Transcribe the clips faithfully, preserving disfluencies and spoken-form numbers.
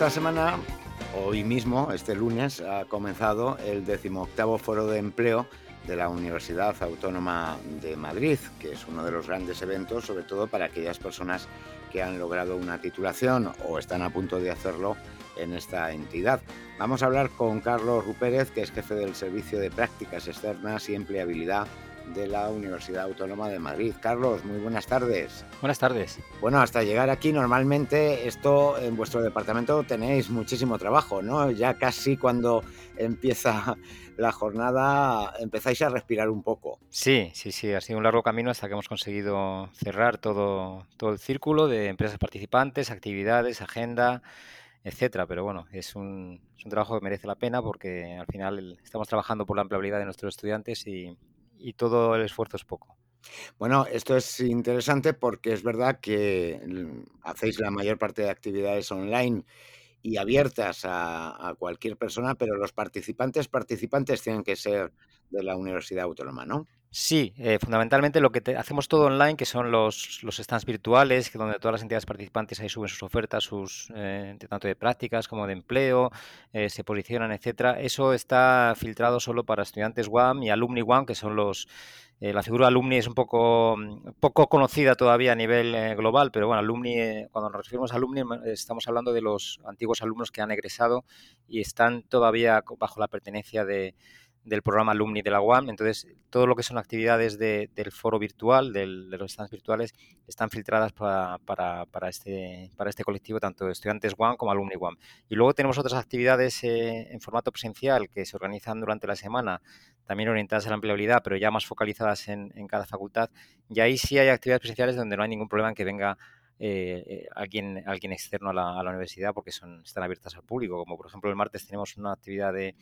esta semana, hoy mismo, este lunes, ha comenzado el decimoctavo Foro de Empleo de la Universidad Autónoma de Madrid, que es uno de los grandes eventos, sobre todo para aquellas personas que han logrado una titulación o están a punto de hacerlo en esta entidad. Vamos a hablar con Carlos Rupérez, que es jefe del Servicio de Prácticas Externas y Empleabilidad de la Universidad Autónoma de Madrid. Carlos, muy buenas tardes. Buenas tardes. Bueno, hasta llegar aquí, normalmente esto en vuestro departamento tenéis muchísimo trabajo, ¿no? Ya casi cuando empieza la jornada empezáis a respirar un poco. Sí, sí, sí, ha sido un largo camino hasta que hemos conseguido cerrar todo, todo el círculo de empresas participantes, actividades, agenda, etcétera. Pero bueno, es un, es un trabajo que merece la pena porque al final el- estamos trabajando por la empleabilidad de nuestros estudiantes y, y todo el esfuerzo es poco. Bueno, esto es interesante porque es verdad que mm, hacéis la mayor parte de actividades online y abiertas a, a cualquier persona, pero los participantes, participantes tienen que ser de la Universidad Autónoma, ¿no? Sí, eh, fundamentalmente lo que te- hacemos todo online, que son los, los stands virtuales, que donde todas las entidades participantes ahí suben sus ofertas, sus eh, de- tanto de prácticas como de empleo, eh, se posicionan, etcétera. Eso está filtrado solo para estudiantes U A M y alumni U A M, que son los eh, la figura alumni es un poco mm, poco conocida todavía a nivel eh, global, pero bueno, alumni, eh, cuando nos referimos a alumni, eh, estamos hablando de los antiguos alumnos que han egresado y están todavía co- bajo la pertenencia de del programa Alumni de la U A M. Entonces, todo lo que son actividades de, del foro virtual, del, de los stands virtuales, están filtradas para, para, para, este, para este colectivo, tanto estudiantes U A M como alumni U A M. Y luego tenemos otras actividades eh, en formato presencial que se organizan durante la semana, también orientadas a la empleabilidad, pero ya más focalizadas en, en cada facultad. Y ahí sí hay actividades presenciales donde no hay ningún problema en que venga eh, eh, alguien, alguien externo a la, a la universidad porque son, están abiertas al público. Como por ejemplo el martes tenemos una actividad de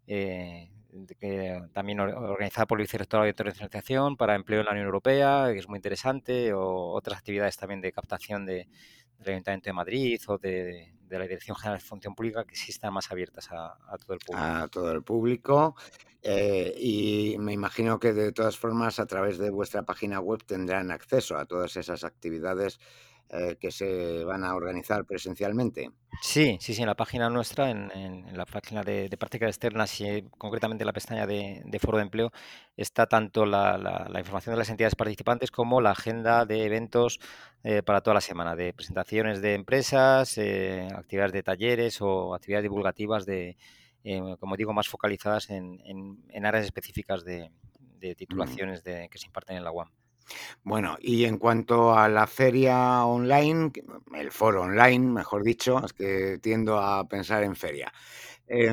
eh, que también organizada por el Vicerrectorado de Internacionalización para empleo en la Unión Europea, que es muy interesante, o otras actividades también de captación de, del Ayuntamiento de Madrid o de, de la Dirección General de Función Pública que sí están más abiertas a, a todo el público. A todo el público. Eh, y me imagino que de todas formas a través de vuestra página web tendrán acceso a todas esas actividades eh, que se van a organizar presencialmente. Sí, sí, sí, en la página nuestra, en, en- en la página de, de prácticas externas y eh, concretamente en la pestaña de, de foro de empleo, está tanto la, la- la información de las entidades participantes como la agenda de eventos eh, para toda la semana, de presentaciones de empresas, eh, actividades de talleres o actividades divulgativas de, eh, como digo, más focalizadas en, en- en áreas específicas de, de Mm. titulaciones de, que se imparten en la U A M. Bueno, y en cuanto a la feria online, que- el foro online, mejor dicho, es que tiendo a pensar en feria. Eh,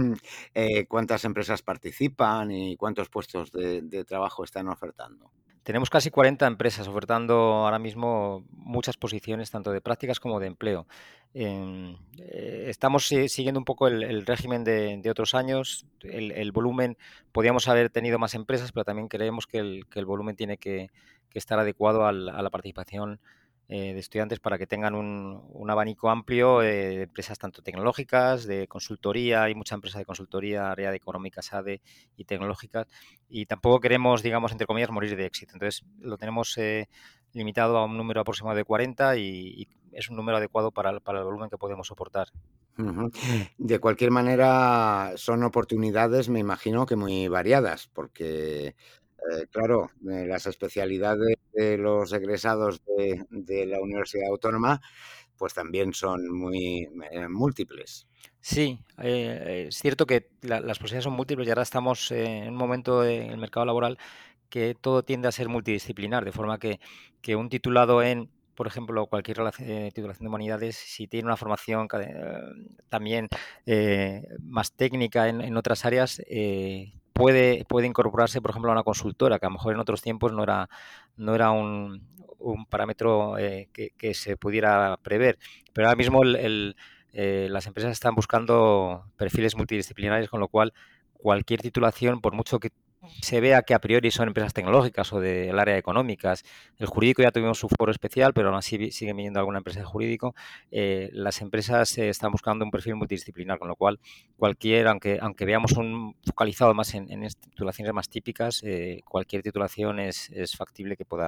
eh, ¿cuántas empresas participan y cuántos puestos de, de trabajo están ofertando? Tenemos casi cuarenta empresas ofertando ahora mismo muchas posiciones, tanto de prácticas como de empleo. Em, eh, estamos si- siguiendo un poco el, el régimen de, de otros años. El, el volumen, podíamos haber tenido más empresas, pero también creemos que el, que el volumen tiene que, que estar adecuado al- a la participación eh, de estudiantes para que tengan un, un abanico amplio eh, de empresas tanto tecnológicas, de consultoría, hay mucha empresa de consultoría, área de económicas, A D E y tecnológicas y tampoco queremos, digamos, entre comillas, morir de éxito. Entonces, lo tenemos eh, limitado a un número aproximado de cuarenta y, y es un número adecuado para el, para el volumen que podemos soportar. Ujú. De cualquier manera, son oportunidades, me imagino que muy variadas, porque, eh, claro, eh, las especialidades de los egresados de de la Universidad Autónoma, pues también son muy, eh, múltiples. Sí, eh, es cierto que la- las posibilidades son múltiples y ahora estamos eh, en un momento en el mercado laboral que todo tiende a ser multidisciplinar, de forma que, que un titulado en, por ejemplo, cualquier relac- eh, titulación de humanidades, si tiene una formación ca- eh, también eh, más técnica en, en otras áreas, eh, puede, puede incorporarse, por ejemplo, a una consultora, que a lo mejor en otros tiempos no era, no era un, un parámetro eh, que, que se pudiera prever. Pero ahora mismo el, el- eh, las empresas están buscando perfiles multidisciplinares, con lo cual cualquier titulación, por mucho que se vea que a priori son empresas tecnológicas o del área de económicas. El jurídico ya tuvimos su foro especial, pero aún así vi- sigue viniendo alguna empresa de jurídico. Eh, las empresas eh, están buscando un perfil multidisciplinar, con lo cual cualquier, aunque, aunque veamos un focalizado más en, en est- titulaciones más típicas, eh, cualquier titulación es, es factible que pueda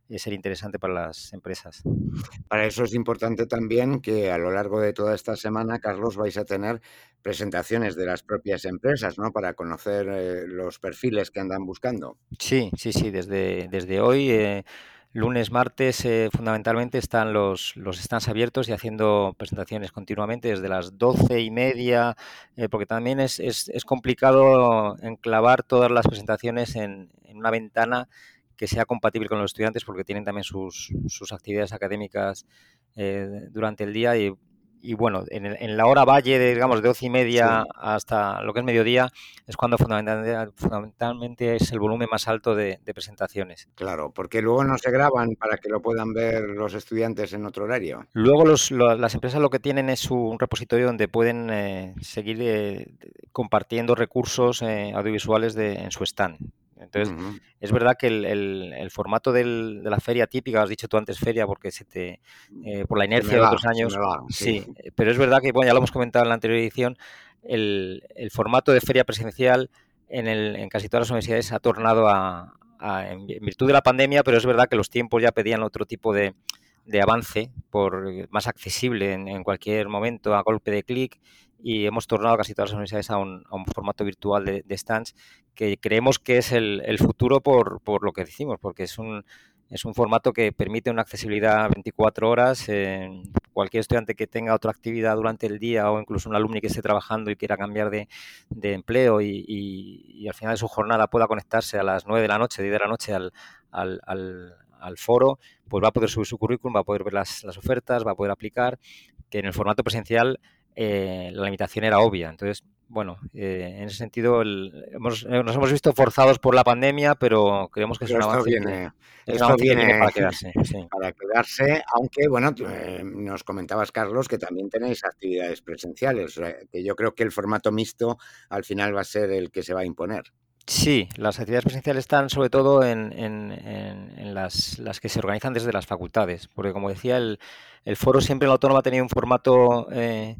eh, ser interesante para las empresas. Para eso es importante también que a lo largo de toda esta semana, Carlos, vais a tener presentaciones de las propias empresas, ¿no? Para conocer eh, los perfiles que andan buscando. Sí, sí, sí, desde, desde hoy, eh, lunes, martes, eh, fundamentalmente están los, los stands abiertos y haciendo presentaciones continuamente desde las doce y media, eh, porque también es, es, es complicado enclavar todas las presentaciones en, en una ventana que sea compatible con los estudiantes, porque tienen también sus, sus actividades académicas eh, durante el día y, y bueno, en, el- en la hora valle, de, digamos, de doce y media Sí, hasta lo que es mediodía, es cuando fundamentalmente, fundamentalmente es el volumen más alto de, de presentaciones. claro, porque luego no se graban para que lo puedan ver los estudiantes en otro horario. Luego los, lo- las empresas lo que tienen es su- un repositorio donde pueden eh, seguir eh, compartiendo recursos eh, audiovisuales de, en su stand. Entonces, Ujú. es verdad que el, el- el formato del- de la feria típica, has dicho tú antes feria, porque se te, eh, por la Se me inercia de va, otros se me años, va, sí. sí, eh, pero es verdad que, bueno, ya lo hemos comentado en la anterior edición, el, el formato de feria presencial en, el, en casi todas las universidades ha tornado a, a- en virtud de la pandemia, pero es verdad que los tiempos ya pedían otro tipo de de avance, por más accesible en, en cualquier momento a golpe de clic, y hemos tornado casi todas las universidades a un, a un formato virtual de, de stands que creemos que es el, el futuro por, por, lo que decimos, porque es un, es un formato que permite una accesibilidad veinticuatro horas. Eh, cualquier estudiante que tenga otra actividad durante el día o incluso un alumni que esté trabajando y quiera cambiar de, de empleo y, y, y, al final de su jornada pueda conectarse a las nueve de la noche, diez de la noche al, al, al, al foro, pues va a poder subir su currículum, va a poder ver las, las ofertas, va a poder aplicar, que en el formato presencial eh, la limitación era obvia. Entonces, bueno, eh, en ese sentido el, hemos, eh, nos hemos visto forzados por la pandemia, pero creemos que es Pero un esto avance que viene, es un esto avance que viene viene para quedarse. Sí. para quedarse, aunque bueno, tú, eh, nos comentabas, Carlos, que también tenéis actividades presenciales, o sea, que yo creo que el formato mixto al final va a ser el que se va a imponer. Sí, las actividades presenciales están sobre todo en, en- en- en las, las que se organizan desde las facultades, porque como decía, el, el foro siempre en la Autónoma ha tenido un formato eh,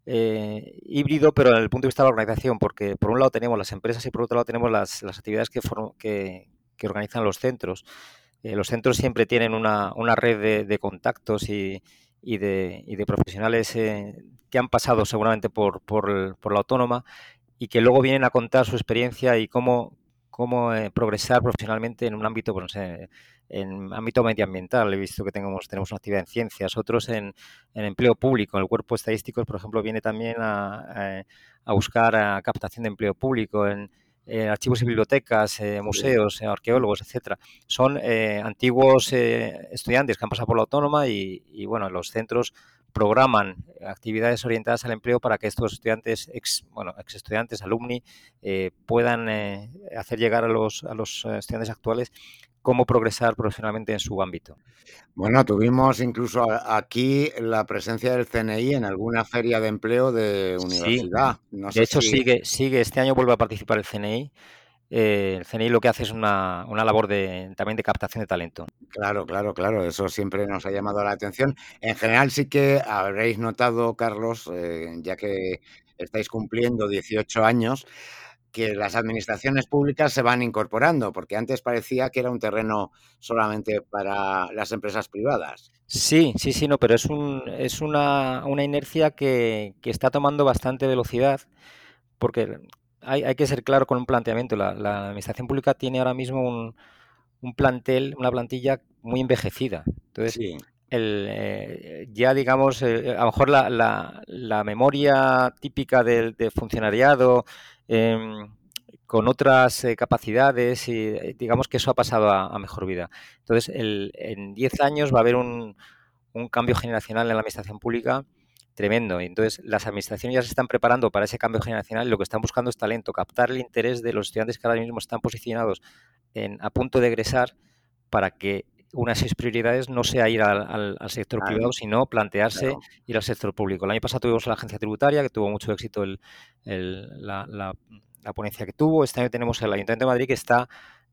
eh, híbrido, pero desde el punto de vista de la organización, porque por un lado tenemos las empresas y por otro lado tenemos las, las actividades que, for- que, que organizan los centros. Eh, los centros siempre tienen una, una red de, de contactos y, y de, y de profesionales eh, que han pasado seguramente por, por, por la Autónoma y que luego vienen a contar su experiencia y cómo, cómo eh, progresar profesionalmente en un ámbito, pues, no sé, en ámbito medioambiental. He visto que tenemos, tenemos una actividad en ciencias, otros en, en empleo público. El cuerpo estadístico, por ejemplo, viene también a, a, a buscar a captación de empleo público en, en archivos y bibliotecas, eh, Sí. museos, eh, arqueólogos, etcétera. Son eh, antiguos eh, estudiantes que han pasado por la autónoma y, y bueno, los centros programan actividades orientadas al empleo para que estos estudiantes, ex, bueno, ex estudiantes, alumni, eh, puedan eh, hacer llegar a los, a los estudiantes actuales cómo progresar profesionalmente en su ámbito. Bueno, tuvimos incluso a- aquí la presencia del C N I en alguna feria de empleo de Sí, universidad. No de sé hecho si, sigue, sigue, este año vuelve a participar el C N I. Eh, el C N I lo que hace es una, una labor de, también de captación de talento. claro, claro, claro, eso siempre nos ha llamado la atención. En general sí que habréis notado, Carlos, eh, ya que estáis cumpliendo dieciocho años, que las administraciones públicas se van incorporando, porque antes parecía que era un terreno solamente para las empresas privadas. Sí, sí, sí, no, pero es un, es una, una inercia que, que está tomando bastante velocidad, porque hay, hay que ser claro con un planteamiento. La, la administración pública tiene ahora mismo un, un plantel, una plantilla muy envejecida. Entonces, Sí, el, eh, ya digamos, eh, a lo mejor la, la- la memoria típica del, del funcionariado, em, con otras eh, capacidades, y eh, digamos que eso ha pasado a, a mejor vida. Entonces, el- en diez años va a haber un, un cambio generacional en la administración pública tremendo. Y entonces, las administraciones ya se están preparando para ese cambio generacional y lo que están buscando es talento, captar el interés de los estudiantes que ahora mismo están posicionados en, a punto de egresar, para que una de sus prioridades no sea ir al, al, al sector privado, claro, sino plantearse claro. ir al sector público. El año pasado tuvimos la agencia tributaria, que tuvo mucho éxito el, el, la, la, la, ponencia que tuvo. Este año tenemos el Ayuntamiento de Madrid, que está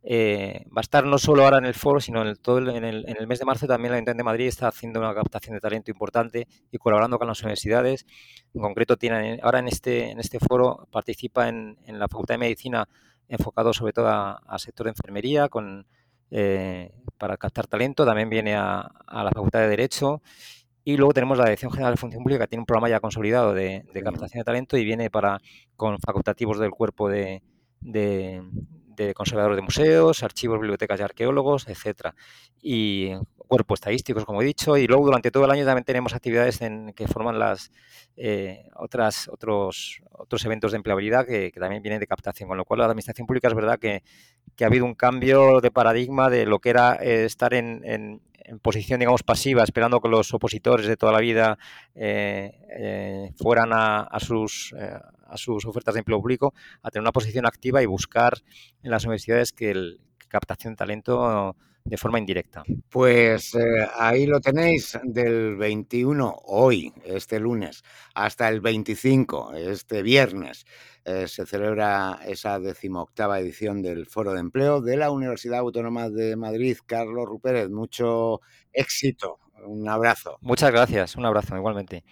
eh, va a estar no solo ahora en el foro, sino en el, todo el, en, el, en el mes de marzo también el Ayuntamiento de Madrid está haciendo una captación de talento importante y colaborando con las universidades. En concreto, tiene, ahora en este, en este foro participa en, en la Facultad de Medicina, enfocado sobre todo al sector de enfermería, con eh, para captar talento, también viene a, a la Facultad de Derecho. Y luego tenemos la Dirección General de Función Pública, que tiene un programa ya consolidado de, de Sí. captación de talento y viene para con facultativos del cuerpo de, de, de conservadores de museos, archivos, bibliotecas y arqueólogos, etcétera. Y cuerpos estadísticos, como he dicho, y luego durante todo el año también tenemos actividades en, que forman las eh, otras otros otros eventos de empleabilidad que, que también vienen de captación, con lo cual la administración pública es verdad que, que ha habido un cambio de paradigma de lo que era eh, estar en, en, en, posición, digamos, pasiva, esperando que los opositores de toda la vida eh, eh, fueran a, a sus eh, a sus ofertas de empleo público, a tener una posición activa y buscar en las universidades que el que captación de talento de forma indirecta. Pues eh, ahí lo tenéis, del veintiuno, hoy, este lunes, hasta el veinticinco, este viernes, eh, se celebra esa decimoctava edición del Foro de Empleo de la Universidad Autónoma de Madrid. Carlos Rupérez, mucho éxito. Un abrazo. Muchas gracias, un abrazo igualmente.